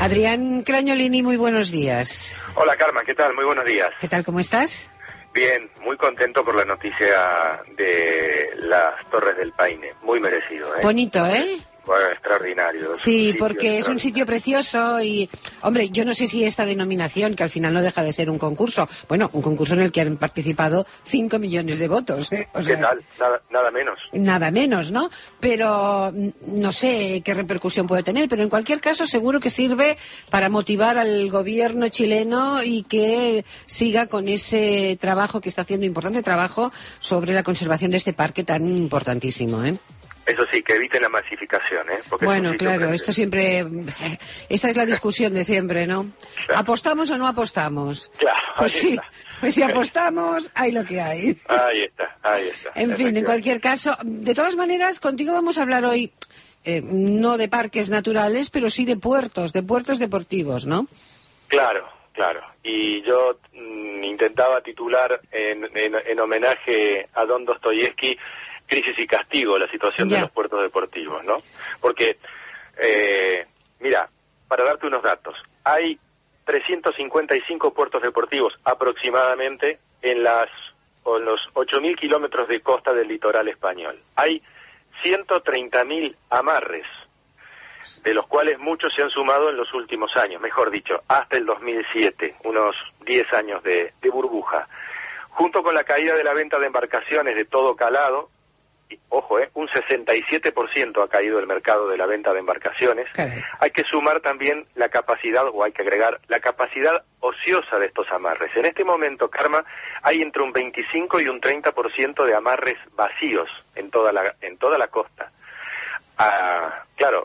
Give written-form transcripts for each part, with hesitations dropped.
Adrián Crañolini, muy buenos días. Hola Carmen, ¿qué tal? Muy buenos días. ¿Qué tal, cómo estás? Bien, muy contento por la noticia de las Torres del Paine, muy merecido, ¿eh? Bonito, ¿eh? Bueno, extraordinario. Sí, porque es un sitio precioso y, hombre, yo no sé si esta denominación, que al final no deja de ser un concurso, bueno, un concurso en el que han participado 5 millones de votos, ¿eh? O sea, ¿qué tal? Nada menos. Nada menos, ¿no? Pero no sé qué repercusión puede tener, pero en cualquier caso seguro que sirve para motivar al gobierno chileno y que siga con ese trabajo que está haciendo, importante trabajo, sobre la conservación de este parque tan importantísimo, ¿eh? Eso sí, que eviten la masificación, ¿eh? Porque bueno, claro, esto siempre... Esta es la discusión de siempre, ¿no? Claro. ¿Apostamos o no apostamos? Claro, pues sí, pues si apostamos, hay lo que hay. Ahí está. En fin, en cualquier caso, de todas maneras, contigo vamos a hablar hoy, no de parques naturales, pero sí de puertos deportivos, ¿no? Claro. Y yo intentaba titular en homenaje a Don Dostoyevsky, Crisis y castigo, la situación de los puertos deportivos, ¿no? Porque, mira, para darte unos datos, hay 355 puertos deportivos aproximadamente en los 8.000 kilómetros de costa del litoral español. Hay 130.000 amarres, de los cuales muchos se han sumado en los últimos años, mejor dicho, hasta el 2007, unos 10 años de burbuja. Junto con la caída de la venta de embarcaciones de todo calado, ojo, un 67% ha caído el mercado de la venta de embarcaciones. Hay que sumar también la capacidad, o hay que agregar la capacidad ociosa de estos amarres. En este momento, Karma, hay entre un 25 y un 30% de amarres vacíos en toda la costa. Claro,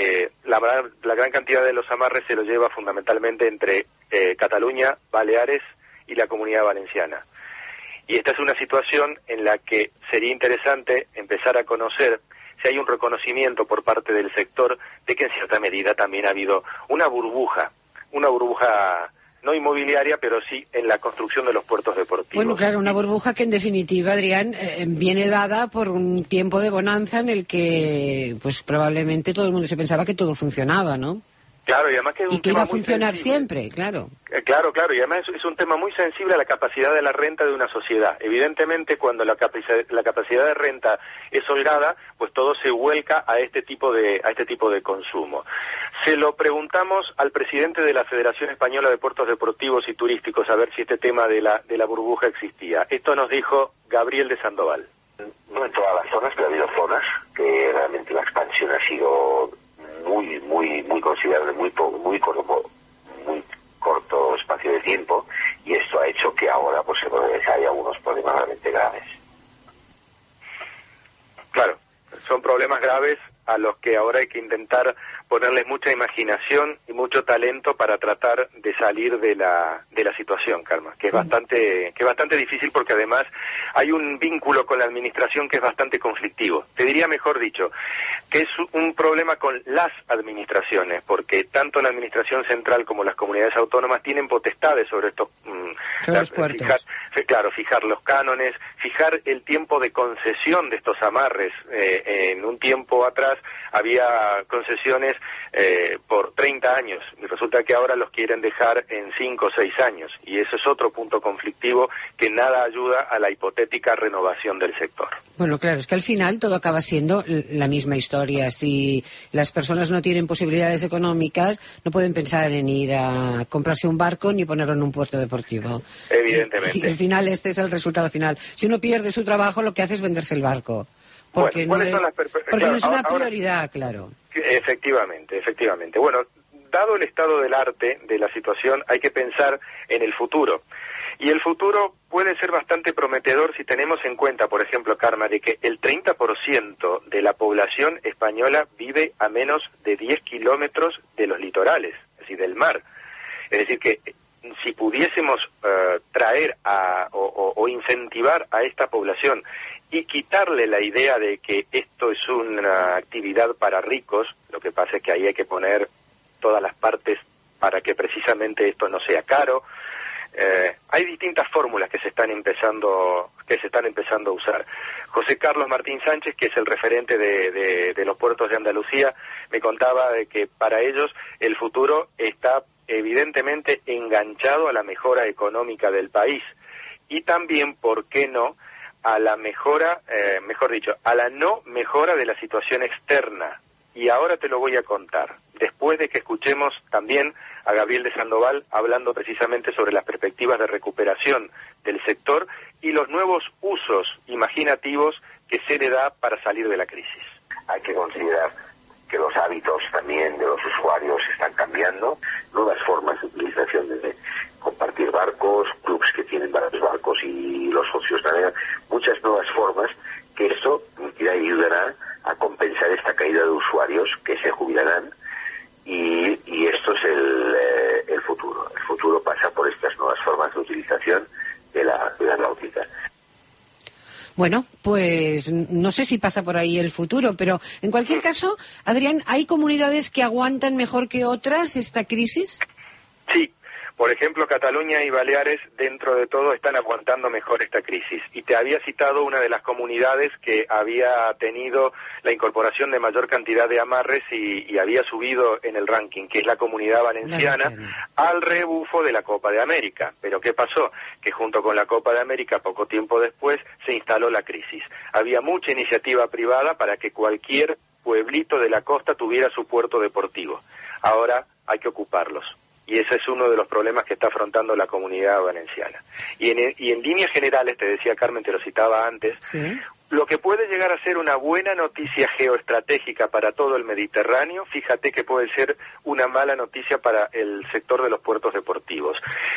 la gran cantidad de los amarres se los lleva fundamentalmente entre Cataluña, Baleares y la Comunidad Valenciana. Y esta es una situación en la que sería interesante empezar a conocer si hay un reconocimiento por parte del sector de que en cierta medida también ha habido una burbuja no inmobiliaria, pero sí en la construcción de los puertos deportivos. Bueno, claro, una burbuja que en definitiva, Adrián, viene dada por un tiempo de bonanza en el que pues probablemente todo el mundo se pensaba que todo funcionaba, ¿no? Claro, y además que y que iba a funcionar siempre, claro. Claro, y además es un tema muy sensible a la capacidad de la renta de una sociedad. Evidentemente, cuando la capacidad de renta es holgada, pues todo se vuelca a este tipo de consumo. Se lo preguntamos al presidente de la Federación Española de Puertos Deportivos y Turísticos a ver si este tema de la burbuja existía. Esto nos dijo Gabriel de Sandoval. No en todas las zonas, pero ha habido zonas que realmente la expansión ha sido muy considerable, muy corto espacio de tiempo, y esto ha hecho que ahora pues haya algunos problemas realmente graves. Claro, son problemas graves a los que ahora hay que intentar ponerles mucha imaginación y mucho talento para tratar de salir de la situación, Karma, que es bastante difícil, porque además hay un vínculo con la administración que es bastante conflictivo. Te diría, mejor dicho, que es un problema con las administraciones, porque tanto la administración central como las comunidades autónomas tienen potestades sobre estos puertos. Fijar los cánones, fijar el tiempo de concesión de estos amarres. En un tiempo atrás había concesiones por 30 años, y resulta que ahora los quieren dejar en 5 o 6 años, y ese es otro punto conflictivo que nada ayuda a la hipotética renovación del sector. Bueno, claro, es que al final todo acaba siendo la misma historia. Si las personas no tienen posibilidades económicas, no pueden pensar en ir a comprarse un barco ni ponerlo en un puerto deportivo. Evidentemente. Y al final este es el resultado final. Si uno pierde su trabajo, lo que hace es venderse el barco. Porque no es una prioridad, claro. Efectivamente. Bueno, dado el estado del arte de la situación, hay que pensar en el futuro. Y el futuro puede ser bastante prometedor si tenemos en cuenta, por ejemplo, Karma, de que el 30% de la población española vive a menos de 10 kilómetros de los litorales, es decir, del mar. Es decir, que si pudiésemos traer o incentivar a esta población y quitarle la idea de que esto es una actividad para ricos, lo que pasa es que ahí hay que poner todas las partes para que precisamente esto no sea caro. hay distintas fórmulas que se están empezando a usar. José Carlos Martín Sánchez, que es el referente de los puertos de Andalucía, me contaba de que para ellos el futuro está evidentemente enganchado a la mejora económica del país y también, ¿por qué no?, a la mejora, a la no mejora de la situación externa. Y ahora te lo voy a contar, después de que escuchemos también a Gabriel de Sandoval hablando precisamente sobre las perspectivas de recuperación del sector y los nuevos usos imaginativos que se le da para salir de la crisis. Hay que considerar que los hábitos también de los usuarios están cambiando, nuevas formas de utilización de compartir barcos, clubs que tienen varios barcos y los socios navegan, muchas nuevas formas que esto ayudará a compensar esta caída de usuarios que se jubilarán y esto es el futuro. El futuro pasa por estas nuevas formas de utilización de la náutica. Bueno, pues no sé si pasa por ahí el futuro, pero en cualquier caso, Adrián, ¿hay comunidades que aguantan mejor que otras esta crisis? Sí. Por ejemplo, Cataluña y Baleares, dentro de todo, están aguantando mejor esta crisis. Y te había citado una de las comunidades que había tenido la incorporación de mayor cantidad de amarres y había subido en el ranking, que es la Comunidad Valenciana, al rebufo de la Copa de América. Pero ¿qué pasó? Que junto con la Copa de América, poco tiempo después, se instaló la crisis. Había mucha iniciativa privada para que cualquier pueblito de la costa tuviera su puerto deportivo. Ahora hay que ocuparlos. Y ese es uno de los problemas que está afrontando la Comunidad Valenciana. Y en líneas generales, te decía Carmen, te lo citaba antes, ¿sí?, lo que puede llegar a ser una buena noticia geoestratégica para todo el Mediterráneo, fíjate que puede ser una mala noticia para el sector de los puertos deportivos.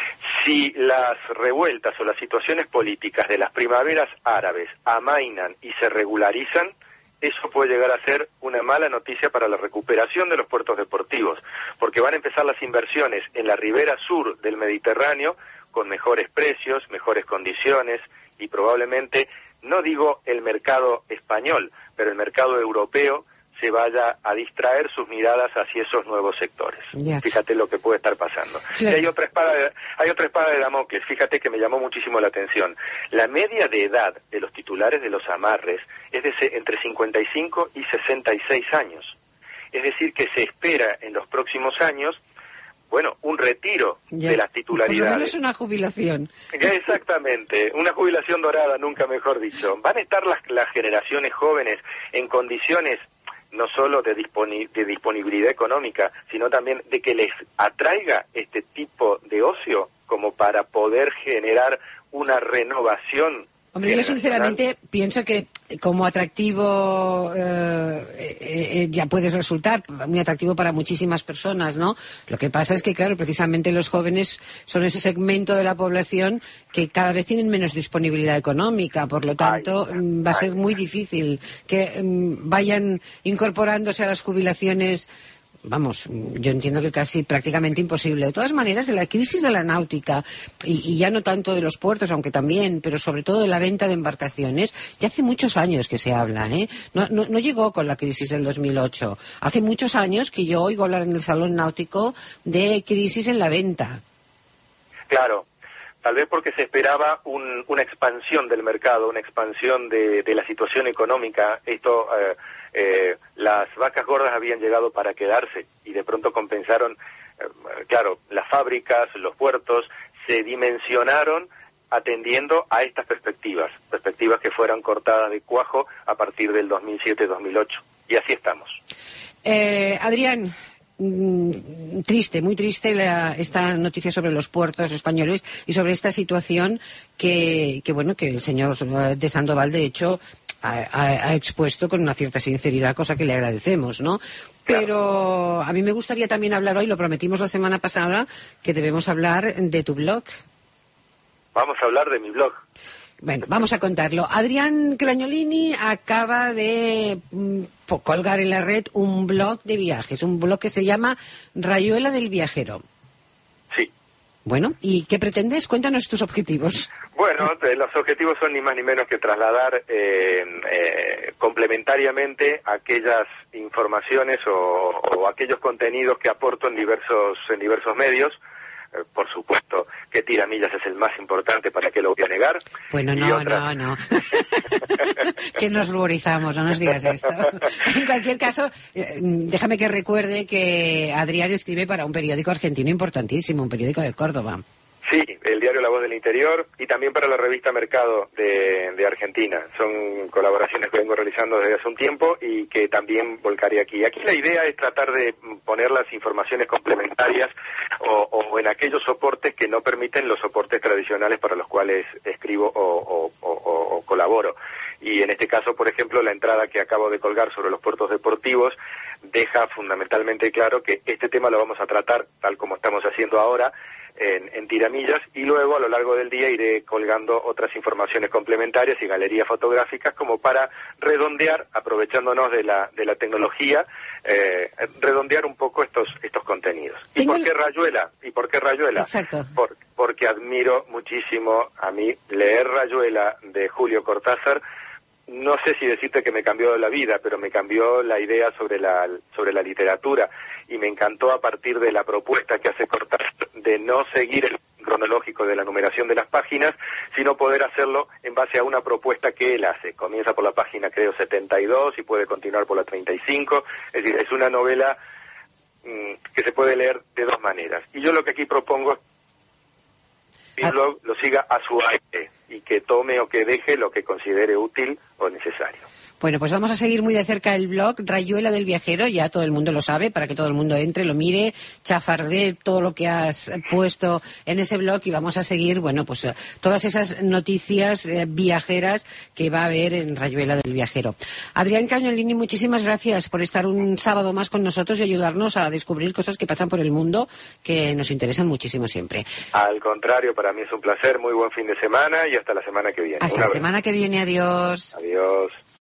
Si las revueltas o las situaciones políticas de las primaveras árabes amainan y se regularizan, eso puede llegar a ser una mala noticia para la recuperación de los puertos deportivos, porque van a empezar las inversiones en la ribera sur del Mediterráneo con mejores precios, mejores condiciones y probablemente, no digo el mercado español, pero el mercado europeo se vaya a distraer sus miradas hacia esos nuevos sectores. Yeah. Fíjate lo que puede estar pasando. Claro. Y hay otra espada de Damocles, fíjate que me llamó muchísimo la atención. La media de edad de los titulares de los amarres es de entre 55 y 66 años. Es decir, que se espera en los próximos años, bueno, un retiro de las titularidades. Por lo menos una jubilación. Exactamente, una jubilación dorada, nunca mejor dicho. Van a estar las generaciones jóvenes en condiciones no solo de disponibilidad económica, sino también de que les atraiga este tipo de ocio como para poder generar una renovación. Hombre, yo sinceramente pienso que como atractivo ya puedes resultar muy atractivo para muchísimas personas, ¿no? Lo que pasa es que, claro, precisamente los jóvenes son ese segmento de la población que cada vez tienen menos disponibilidad económica, por lo tanto va a ser muy difícil que vayan incorporándose a las jubilaciones. Vamos, yo entiendo que casi prácticamente imposible. De todas maneras, de la crisis de la náutica, y ya no tanto de los puertos, aunque también, pero sobre todo de la venta de embarcaciones, ya hace muchos años que se habla, ¿eh? No llegó con la crisis del 2008. Hace muchos años que yo oigo hablar en el Salón Náutico de crisis en la venta. Claro. Tal vez porque se esperaba una expansión del mercado, una expansión de la situación económica. Esto, las vacas gordas habían llegado para quedarse y de pronto compensaron, claro, las fábricas, los puertos, se dimensionaron atendiendo a estas perspectivas que fueron cortadas de cuajo a partir del 2007-2008. Y así estamos. Adrián, triste, muy triste esta noticia sobre los puertos españoles y sobre esta situación que el señor de Sandoval, de hecho, ha expuesto con una cierta sinceridad, cosa que le agradecemos, ¿no? Pero a mí me gustaría también hablar hoy, lo prometimos la semana pasada, que debemos hablar de tu blog. Vamos a hablar de mi blog. Bueno, vamos a contarlo. Adrián Cragnolini acaba de colgar en la red un blog de viajes, un blog que se llama Rayuela del Viajero. Sí. Bueno, ¿y qué pretendes? Cuéntanos tus objetivos. Bueno, los objetivos son ni más ni menos que trasladar complementariamente aquellas informaciones o aquellos contenidos que aporto en diversos medios por supuesto que tiramillas es el más importante, ¿para qué lo voy a negar? Bueno, no. Que nos ruborizamos, no nos digas esto. En cualquier caso, déjame que recuerde que Adrián escribe para un periódico argentino importantísimo, un periódico de Córdoba. Sí, el diario La Voz del Interior y también para la revista Mercado de Argentina. Son colaboraciones que vengo realizando desde hace un tiempo y que también volcaré aquí. Aquí la idea es tratar de poner las informaciones complementarias o en aquellos soportes que no permiten los soportes tradicionales para los cuales escribo o colaboro. Y en este caso, por ejemplo, la entrada que acabo de colgar sobre los puertos deportivos deja fundamentalmente claro que este tema lo vamos a tratar tal como estamos haciendo ahora, en tiramillas, y luego a lo largo del día iré colgando otras informaciones complementarias y galerías fotográficas como para redondear, aprovechándonos de la tecnología, redondear un poco estos contenidos. ¿Y por qué Rayuela? Exacto. Porque admiro muchísimo a mí leer Rayuela de Julio Cortázar. No sé si decirte que me cambió la vida, pero me cambió la idea sobre la literatura, y me encantó a partir de la propuesta que hace Cortázar de no seguir el cronológico de la numeración de las páginas, sino poder hacerlo en base a una propuesta que él hace. Comienza por la página, creo, 72 y puede continuar por la 35, es decir, es una novela que se puede leer de dos maneras. Y yo lo que aquí propongo es que mi blog lo siga a su aire y que tome o que deje lo que considere útil o necesario. Bueno, pues vamos a seguir muy de cerca el blog Rayuela del Viajero, ya todo el mundo lo sabe, para que todo el mundo entre, lo mire, chafardee todo lo que has puesto en ese blog, y vamos a seguir, bueno, pues todas esas noticias viajeras que va a haber en Rayuela del Viajero. Adrián Cagnolini, muchísimas gracias por estar un sábado más con nosotros y ayudarnos a descubrir cosas que pasan por el mundo que nos interesan muchísimo siempre. Al contrario, para mí es un placer, muy buen fin de semana y hasta la semana que viene. Hasta la semana que viene, adiós. Adiós.